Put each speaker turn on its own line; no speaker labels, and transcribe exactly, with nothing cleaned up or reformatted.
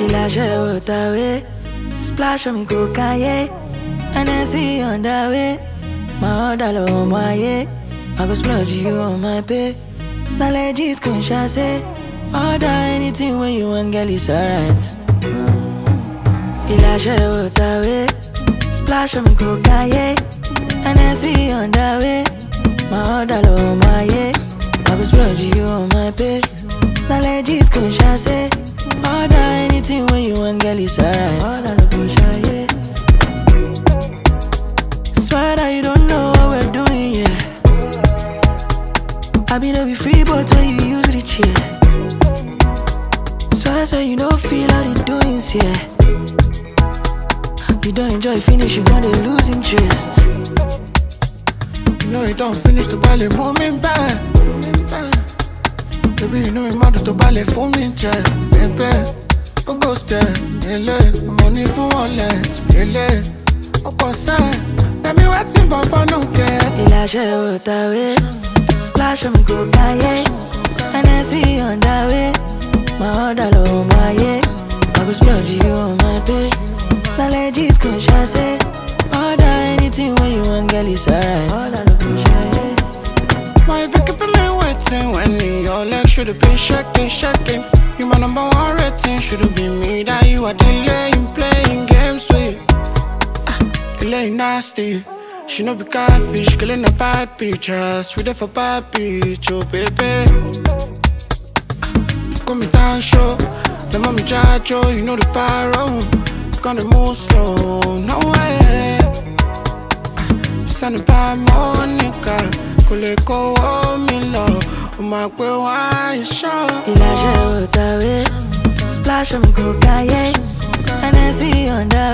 Il a joué ta way, splash on me go Kanye, and I see on the way. My order low my yeah, I go splurge you on my pay. Now legit conscious say, order anything when you want, girl, it's alright. Il a joué ta way, splash on me go Kanye, and I see on the way. My order low my yeah, I go splurge you on my pay. Now legit conscious say, order anything when you want, girl, it's alright. Order no conscious, yeah. Swear that you don't know what we're doing, yeah. I mean, I'll be free, but when you use the chair. Swear so you don't feel all the doings, yeah. You don't enjoy finish, you gonna lose interest.
You know you don't finish the ballet, moment back. Baby, you know you mad to ballet for me, check. Baby, go go step, money for wallet, really. Let me wait in Papa no get.
Il a joué ta way, splash on me go Kanye, and I see on the way. My order low my yeah, I go splurge you on my pay. Now legit conscious say, order anything when you want, girl, it's alright. Order no conscious, yeah.
Why you pick up me waiting when your legs should've been shaking, shaking? You my number one rating, should've been me that you are delaying, playing games with. Delay nasty, she no be catfish, killing a bad pictures. We there for bad bitch, oh baby. Call me down show, the mommy judge, oh, you know the pyro. Gonna move slow, no way. Send a bad Monica, kule ko me low. Oh my boy, why you show?
Il a joué ta way, splash on me go Kanye, and I see on the